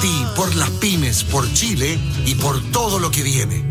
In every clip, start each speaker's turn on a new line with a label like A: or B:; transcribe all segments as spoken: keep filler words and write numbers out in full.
A: ti, por las pymes, por Chile y por todo lo que viene.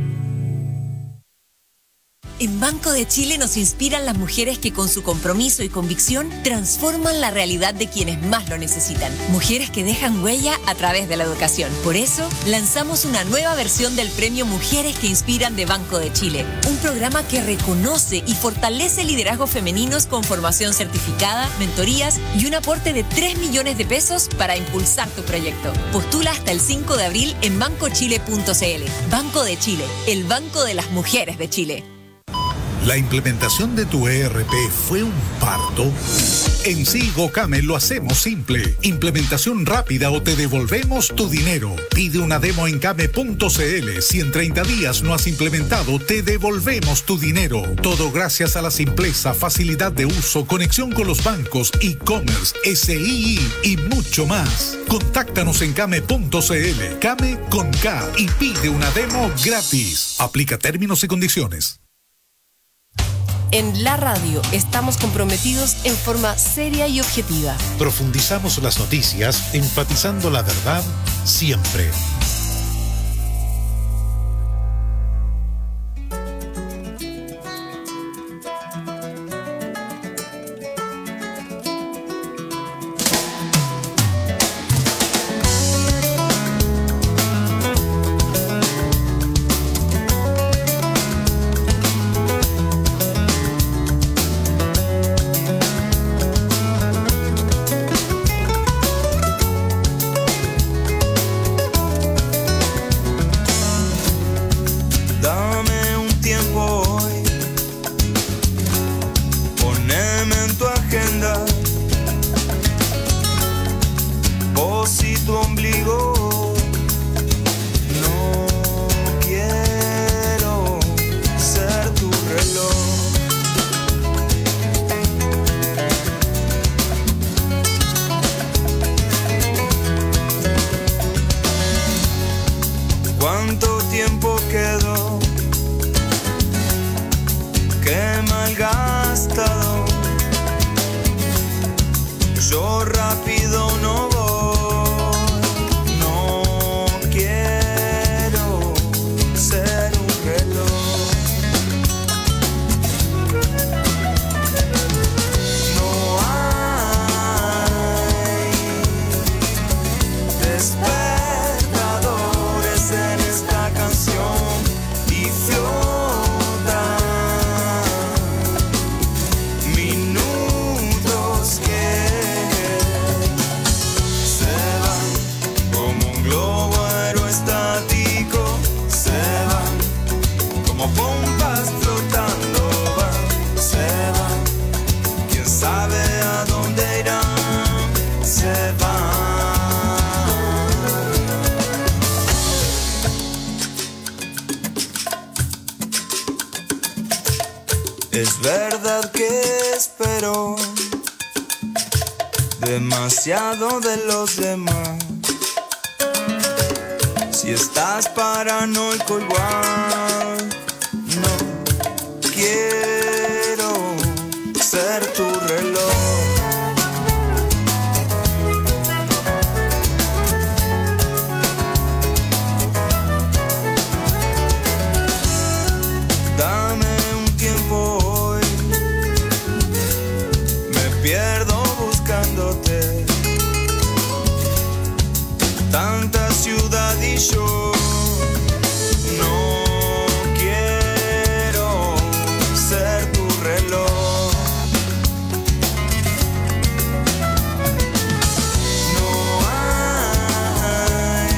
B: En Banco de Chile nos inspiran las mujeres que con su compromiso y convicción transforman la realidad de quienes más lo necesitan. Mujeres que dejan huella a través de la educación. Por eso, lanzamos una nueva versión del premio Mujeres que Inspiran de Banco de Chile. Un programa que reconoce y fortalece liderazgos femeninos con formación certificada, mentorías y un aporte de tres millones de pesos para impulsar tu proyecto. Postula hasta el cinco de abril en banco chile punto c l. Banco de Chile, el banco de las mujeres de Chile.
C: ¿La implementación de tu E R P fue un parto? En Sigo Came lo hacemos simple. Implementación rápida o te devolvemos tu dinero. Pide una demo en came punto c l. Si en treinta días no has implementado, te devolvemos tu dinero. Todo gracias a la simpleza, facilidad de uso, conexión con los bancos, e-commerce, S I I y mucho más. Contáctanos en came punto c l. Came con K y pide una demo gratis. Aplica términos y condiciones.
D: En la radio estamos comprometidos en forma seria y objetiva.
E: Profundizamos las noticias, enfatizando la verdad siempre.
F: Es verdad que espero demasiado de los demás. Si estás paranoico igual, no quiero ser tu reloj. Tanta ciudad y yo no quiero ser tu reloj. No hay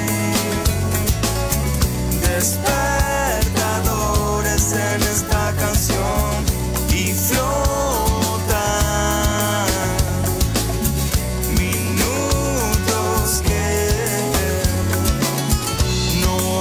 F: despertadores en esta canción y flor. No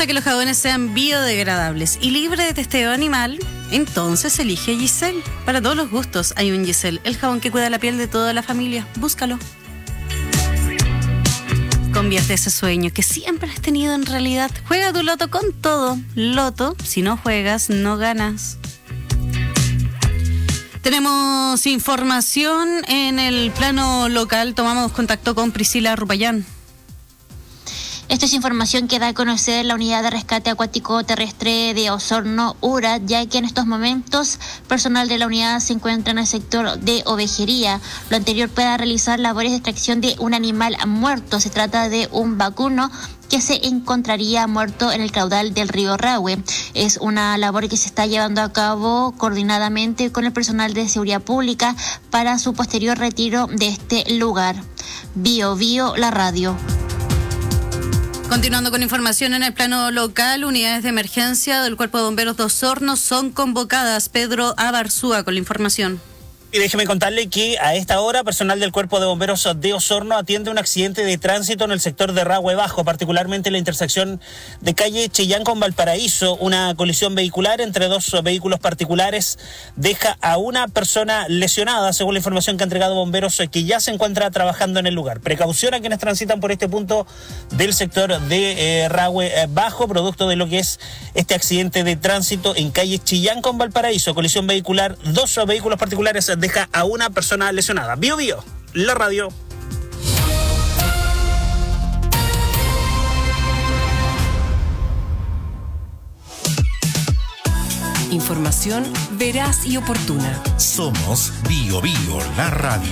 G: que los jabones sean biodegradables y libres de testeo animal, entonces elige Giselle. Para todos los gustos hay un Giselle, el jabón que cuida la piel de toda la familia. Búscalo. Convierte ese sueño que siempre has tenido en realidad. Juega tu loto con todo. Loto, si no juegas, no ganas. Tenemos información en el plano local. Tomamos contacto con Priscila Rupayán.
H: Esta es información que da a conocer la Unidad de Rescate Acuático Terrestre de Osorno, U R A, ya que en estos momentos personal de la unidad se encuentra en el sector de ovejería. Lo anterior para realizar labores de extracción de un animal muerto. Se trata de un vacuno que se encontraría muerto en el caudal del río Rahue. Es una labor que se está llevando a cabo coordinadamente con el personal de seguridad pública para su posterior retiro de este lugar. Bio Bio, la radio.
G: Continuando con información en el plano local, unidades de emergencia del Cuerpo de Bomberos de Osorno son convocadas. Pedro Abarzúa con la información.
I: Y déjeme contarle que a esta hora personal del Cuerpo de Bomberos de Osorno atiende un accidente de tránsito en el sector de Rahue Bajo, particularmente en la intersección de calle Chillán con Valparaíso. Una colisión vehicular entre dos vehículos particulares deja a una persona lesionada, según la información que ha entregado bomberos, que ya se encuentra trabajando en el lugar. Precaución a quienes transitan por este punto del sector de eh, Rahue Bajo, producto de lo que es este accidente de tránsito en calle Chillán con Valparaíso. Colisión vehicular, dos vehículos particulares deja a una persona lesionada. Bio Bio, la radio.
B: Información veraz y oportuna.
A: Somos Bio Bio, la radio.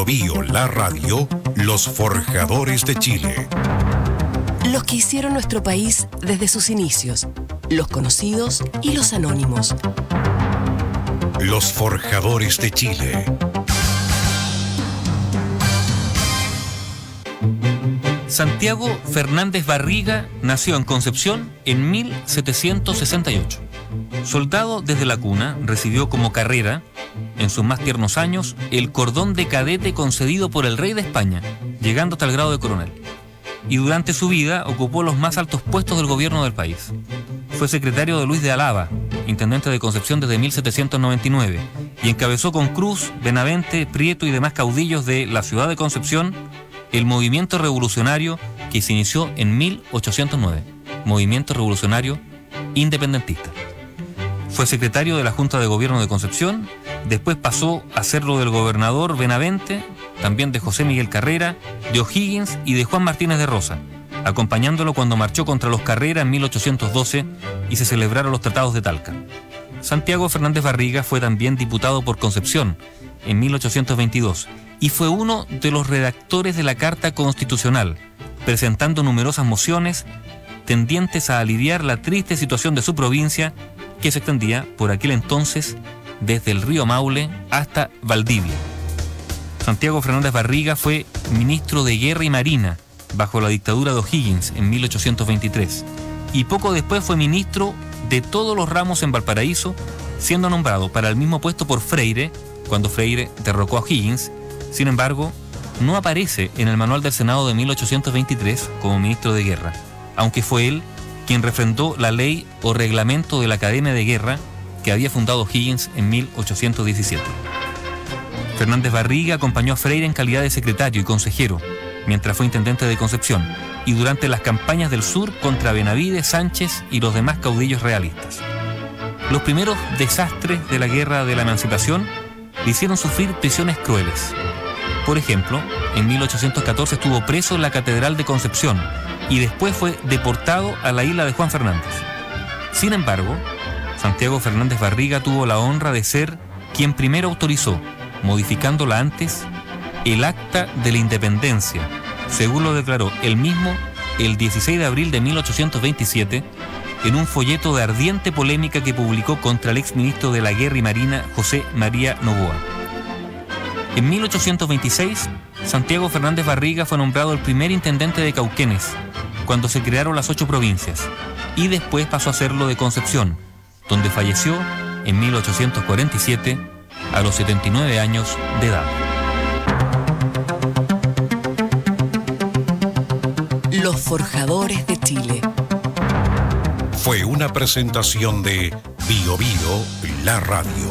C: Bio Bio, la radio, los forjadores de Chile.
D: Los que hicieron nuestro país desde sus inicios, los conocidos y los anónimos.
C: Los forjadores de Chile.
J: Santiago Fernández Barriga nació en Concepción en mil setecientos sesenta y ocho. Soldado desde la cuna, recibió como carrera, en sus más tiernos años, el cordón de cadete concedido por el rey de España, llegando hasta el grado de coronel. Y durante su vida ocupó los más altos puestos del gobierno del país. Fue secretario de Luis de Alava, intendente de Concepción desde mil setecientos noventa y nueve, y encabezó con Cruz, Benavente, Prieto y demás caudillos de la ciudad de Concepción el movimiento revolucionario que se inició en mil ochocientos nueve, Movimiento Revolucionario Independentista. Fue secretario de la Junta de Gobierno de Concepción, después pasó a serlo del gobernador Benavente, también de José Miguel Carrera, de O'Higgins y de Juan Martínez de Rosa, acompañándolo cuando marchó contra los Carrera en mil ochocientos doce y se celebraron los tratados de Talca. Santiago Fernández Barriga fue también diputado por Concepción en mil ochocientos veintidós y fue uno de los redactores de la Carta Constitucional, presentando numerosas mociones tendientes a aliviar la triste situación de su provincia, que se extendía por aquel entonces desde el río Maule hasta Valdivia. Santiago Fernández Barriga fue ministro de Guerra y Marina bajo la dictadura de O'Higgins en mil ochocientos veintitrés y poco después fue ministro de todos los ramos en Valparaíso, siendo nombrado para el mismo puesto por Freire cuando Freire derrocó a O'Higgins. Sin embargo, no aparece en el manual del Senado de mil ochocientos veintitrés como ministro de Guerra, aunque fue él quien refrendó la ley o reglamento de la Academia de Guerra que había fundado O'Higgins en mil ochocientos diecisiete. Fernández Barriga acompañó a Freire en calidad de secretario y consejero, mientras fue intendente de Concepción, y durante las campañas del sur contra Benavides, Sánchez y los demás caudillos realistas. Los primeros desastres de la Guerra de la Emancipación le hicieron sufrir prisiones crueles. Por ejemplo, en mil ochocientos catorce estuvo preso en la Catedral de Concepción y después fue deportado a la isla de Juan Fernández. Sin embargo, Santiago Fernández Barriga tuvo la honra de ser quien primero autorizó, modificándola antes, el Acta de la Independencia, según lo declaró él mismo el dieciséis de abril de mil ochocientos veintisiete, en un folleto de ardiente polémica que publicó contra el exministro de la Guerra y Marina, José María Novoa. En mil ochocientos veintiséis, Santiago Fernández Barriga fue nombrado el primer intendente de Cauquenes, cuando se crearon las ocho provincias, y después pasó a serlo de Concepción, donde falleció en mil ochocientos cuarenta y siete a los setenta y nueve años de edad.
D: Los forjadores de Chile.
C: Fue una presentación de Bio Bio, la radio.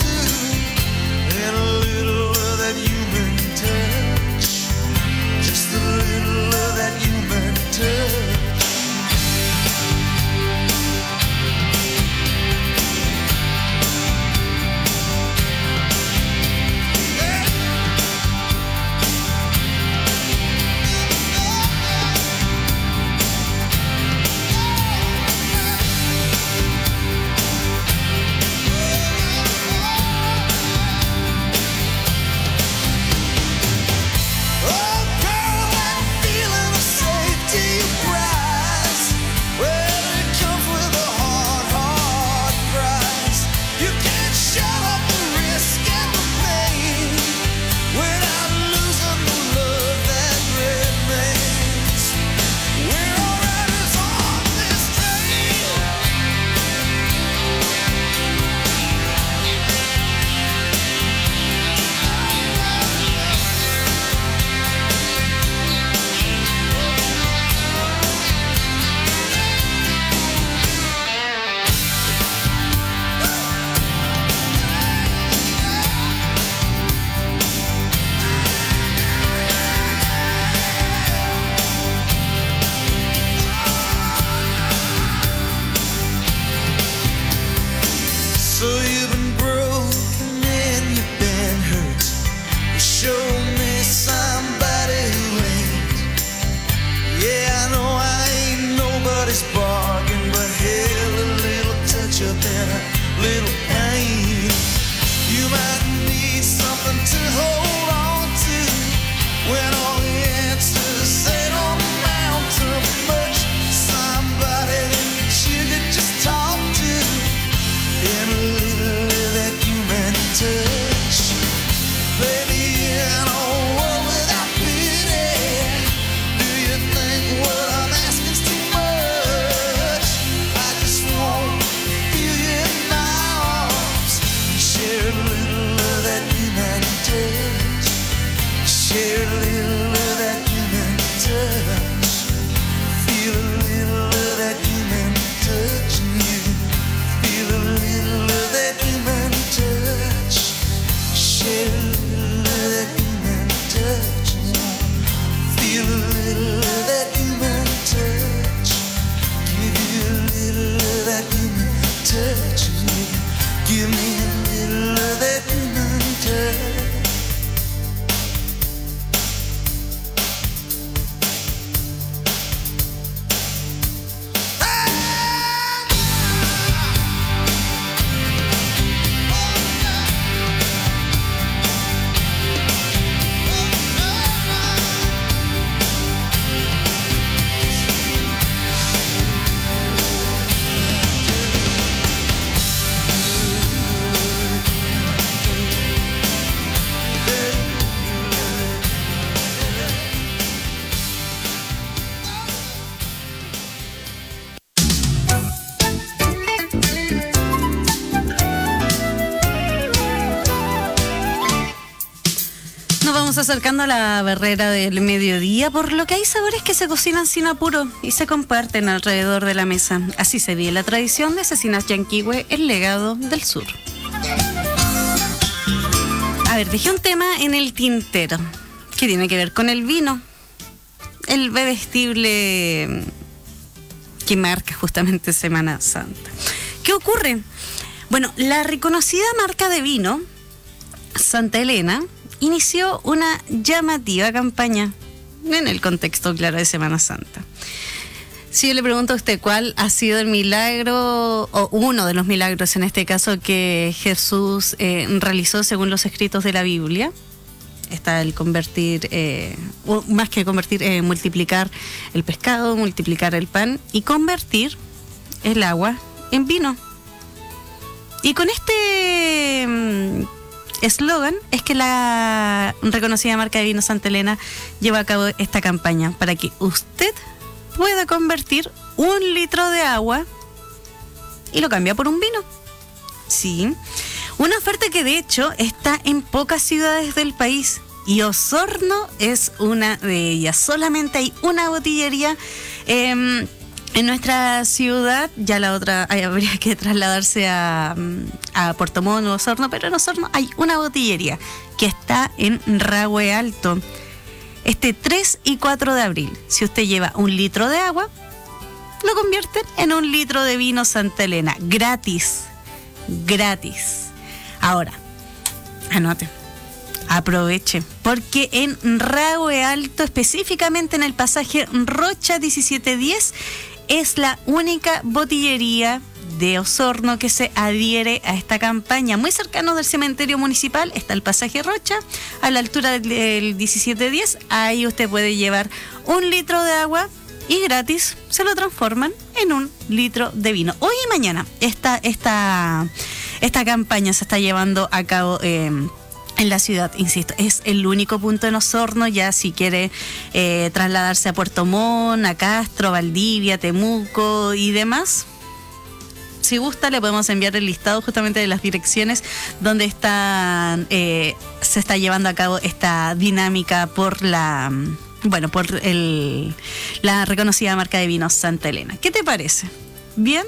F: Just little pain. You might need something to hold on to when all the answers they don't amount to much. Somebody that you could just talk to in a little of that human touch. Baby, in a world without pity, do you think what I'm asking's too much? I just want to feel you in my arms, share a little of that human touch, share a little of that human touch, feel a little of that human touch, and you feel a little of that human touch, share a little of that human touch, and feel a little of that human touch, give you a little of that human touch, and give me a little of that human touch.
G: Acercando a la barrera del mediodía, por lo que hay sabores que se cocinan sin apuro y se comparten alrededor de la mesa. Así se vive la tradición de Cecinas Yanquihue, el legado del sur. A ver, dejé un tema en el tintero que tiene que ver con el vino, el bebestible que marca justamente Semana Santa. ¿Qué ocurre? Bueno, la reconocida marca de vino Santa Elena inició una llamativa campaña en el contexto, claro, de Semana Santa. Si yo le pregunto a usted cuál ha sido el milagro, o uno de los milagros en este caso, que Jesús eh, realizó según los escritos de la Biblia, está el convertir, eh, más que convertir, eh, multiplicar el pescado, multiplicar el pan y convertir el agua en vino. Y con este eslogan es que la reconocida marca de vino Santa Elena lleva a cabo esta campaña para que usted pueda convertir un litro de agua y lo cambia por un vino. Sí, una oferta que de hecho está en pocas ciudades del país y Osorno es una de ellas. Solamente hay una botillería eh, en nuestra ciudad, ya la otra habría que trasladarse a, a Puerto Montt o Osorno, pero en Osorno hay una botillería que está en Rahue Alto. Este tres y cuatro de abril, si usted lleva un litro de agua, lo convierten en un litro de vino Santa Elena, gratis, gratis. Ahora, anote, aproveche, porque en Rahue Alto, específicamente en el pasaje Rocha diecisiete diez, es la única botillería de Osorno que se adhiere a esta campaña. Muy cercano del cementerio municipal está el pasaje Rocha, a la altura del diecisiete diez. Ahí usted puede llevar un litro de agua y gratis se lo transforman en un litro de vino. Hoy y mañana esta, esta, esta campaña se está llevando a cabo eh, en la ciudad, insisto, es el único punto en Osorno. Ya si quiere eh, trasladarse a Puerto Montt, a Castro, Valdivia, Temuco y demás, si gusta le podemos enviar el listado justamente de las direcciones donde están, eh, se está llevando a cabo esta dinámica por la, bueno, por el, la reconocida marca de vinos Santa Elena. ¿Qué te parece? ¿Bien?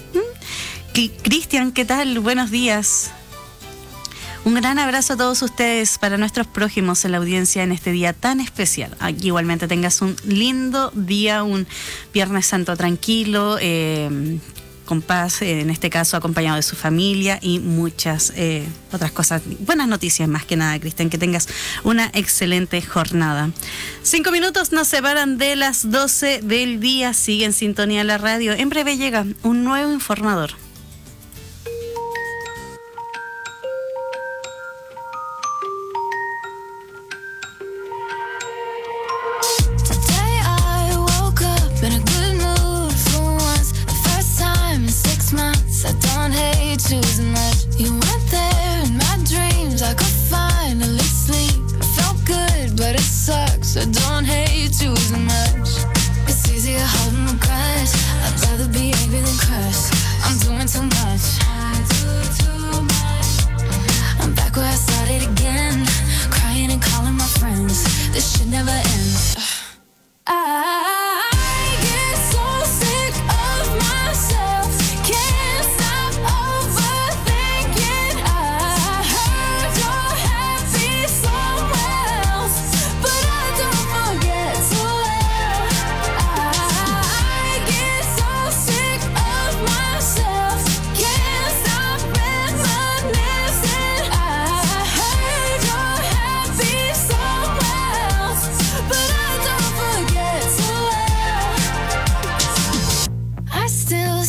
G: ¿Mm? Cristian, ¿qué tal? Buenos días. Un gran abrazo a todos ustedes, para nuestros prójimos en la audiencia en este día tan especial. Aquí igualmente tengas un lindo día, un Viernes Santo tranquilo, eh, con paz, eh, en este caso acompañado de su familia y muchas eh, otras cosas. Buenas noticias más que nada, Cristian, que tengas una excelente jornada. Cinco minutos nos separan de las doce del día. Sigue en sintonía la radio. En breve llega un nuevo informador.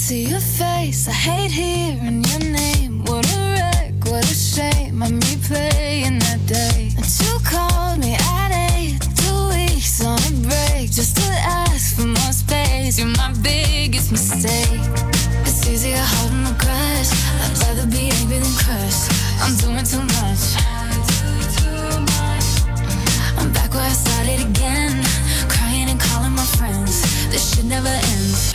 K: see your face, I hate hearing your name. What a wreck, what a shame, I'm replaying that day. And you called me at eight, two weeks on a break, just to ask for more space. You're my biggest mistake. It's easier holding a grudge, I'd rather be angry than crushed. I'm doing too much. I'm back where I started again, crying and calling my friends. This shit never ends.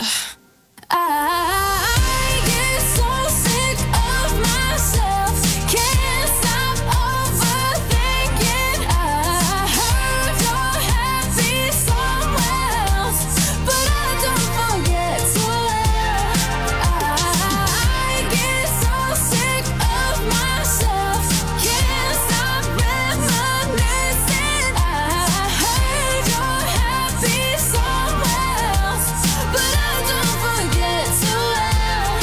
K: I get so sick of myself, can't stop overthinking. I heard you're happy somewhere else, but I don't forget to well. I get so sick of myself, can't stop reminiscing. I heard you're happy somewhere else, but I don't forget to well.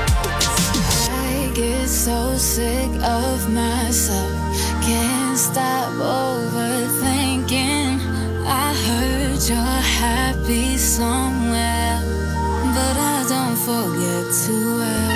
K: I get so sick of myself, can't stop overthinking. I heard you're happy somewhere, but I don't forget to well.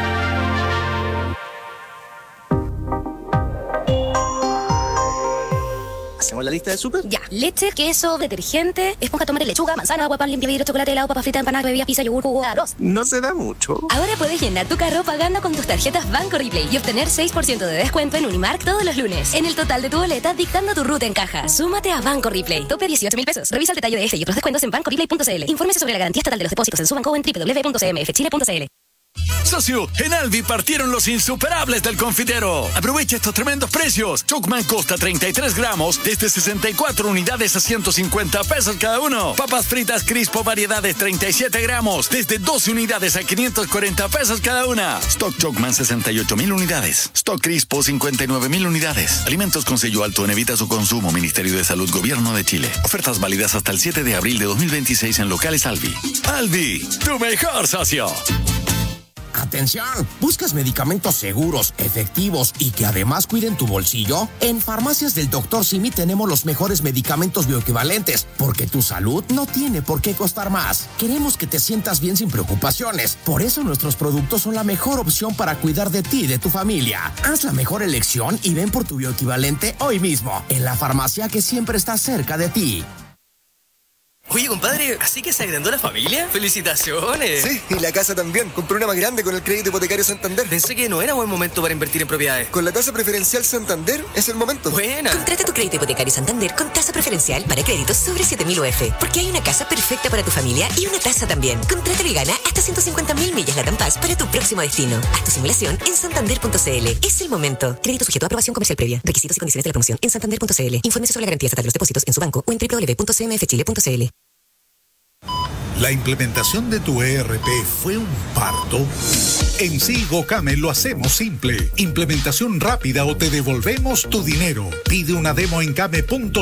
L: ¿Hacemos la lista del súper?
M: Ya. Leche, queso, detergente, esponja, tomate, lechuga, manzana, agua, pan, limpia vidrio, chocolate, helado, papa frita, empanada, bebida, pizza, yogur, jugo, arroz.
L: No se da mucho.
M: Ahora puedes llenar tu carro pagando con tus tarjetas Banco Replay y obtener seis por ciento de descuento en Unimark todos los lunes. En el total de tu boleta, dictando tu ruta en caja. Súmate a Banco Replay. Tope dieciocho mil pesos. Revisa el detalle de este y otros descuentos en banco replay punto c l. Infórmese sobre la garantía estatal de los depósitos en su banco o en doble u doble u doble u punto c m f chile punto c l.
N: Socio, en Alvi partieron los insuperables del confitero. Aprovecha estos tremendos precios. Chocman Costa treinta y tres gramos desde sesenta y cuatro unidades a ciento cincuenta pesos cada uno. Papas fritas Crispo variedades treinta y siete gramos desde doce unidades a quinientos cuarenta pesos cada una. Stock Chocman sesenta y ocho mil unidades. Stock Crispo cincuenta y nueve mil unidades. Alimentos con sello alto en evita su consumo. Ministerio de Salud, Gobierno de Chile. Ofertas válidas hasta el siete de abril de dos mil veintiséis en locales Alvi. Alvi, tu mejor socio.
O: Atención, ¿buscas medicamentos seguros, efectivos y que además cuiden tu bolsillo? En Farmacias del doctor Simi tenemos los mejores medicamentos bioequivalentes, porque tu salud no tiene por qué costar más. Queremos que te sientas bien sin preocupaciones, por eso nuestros productos son la mejor opción para cuidar de ti y de tu familia. Haz la mejor elección y ven por tu bioequivalente hoy mismo, en la farmacia que siempre está cerca de ti.
P: Oye, compadre, ¿así que se agrandó la familia? ¡Felicitaciones!
Q: Sí, y la casa también. Compré una más grande con el crédito hipotecario Santander.
P: Pensé que no era buen momento para invertir en propiedades.
Q: Con la tasa preferencial Santander es el momento.
P: Buena.
R: Contrata tu crédito hipotecario Santander con tasa preferencial para créditos sobre siete mil U F. Porque hay una casa perfecta para tu familia y una tasa también. Contrátalo y gana hasta ciento cincuenta mil millas Latam Paz para tu próximo destino. Haz tu simulación en santander punto c l. Es el momento. Crédito sujeto a aprobación comercial previa. Requisitos y condiciones de la promoción en santander punto c l. Infórmese sobre la garantía estatal de los depósitos en su banco o en doble u doble u doble u punto c m f chile punto c l.
C: ¿La implementación de tu E R P fue un parto? En Sigo Came lo hacemos simple. Implementación rápida o te devolvemos tu dinero. Pide una demo en came punto